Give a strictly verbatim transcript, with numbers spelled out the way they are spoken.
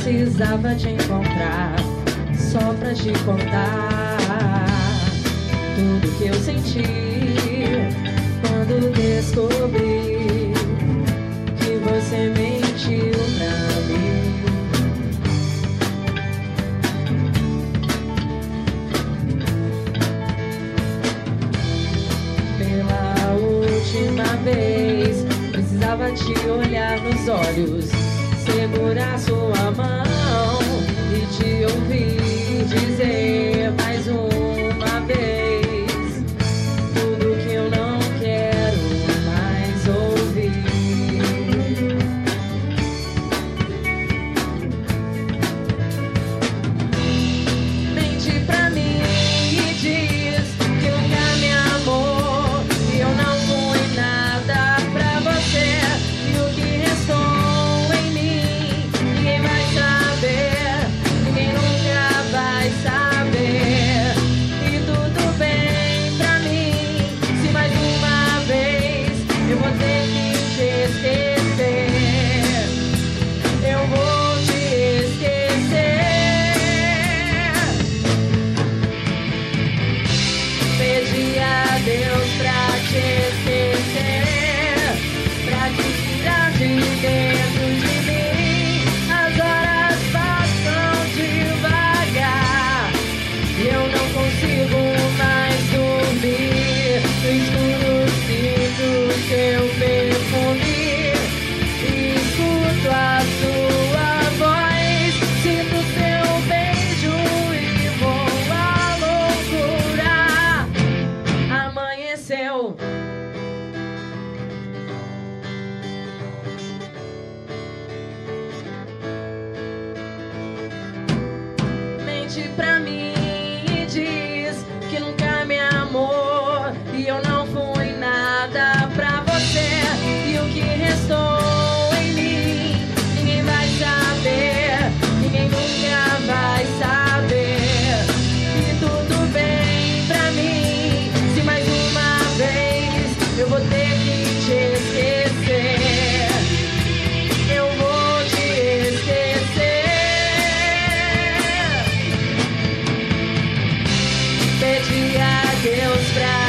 Precisava te encontrar só pra te contar tudo que eu senti quando descobri que você mentiu pra mim. Pela última vez, precisava te olhar nos olhos, segurar sua mão e te ouvir dizer mais uma vez tudo que eu não quero mais ouvir. Mente pra mim e diz que nunca me amou e eu não fui nada pra você, e o que restou saber. E tudo bem pra mim se mais uma vez eu vou ter que te esquecer. Eu vou te esquecer. Pedi a Deus pra te esquecer, pra te tirar de dentro de mim. As horas passam devagar e eu não consigo mais dormir. No escuro sinto seu perfume e escuto a sua voz. Sinto seu beijo e vou à loucura. Amanheceu. Mente pra mim e diz que nunca me amou e eu não fui nada pra você, e o que restou em mim ninguém vai saber, ninguém nunca vai saber. E tudo bem pra mim se mais uma vez eu vou ter que te esquecer. Eu vou te esquecer. Pedi a Deus pra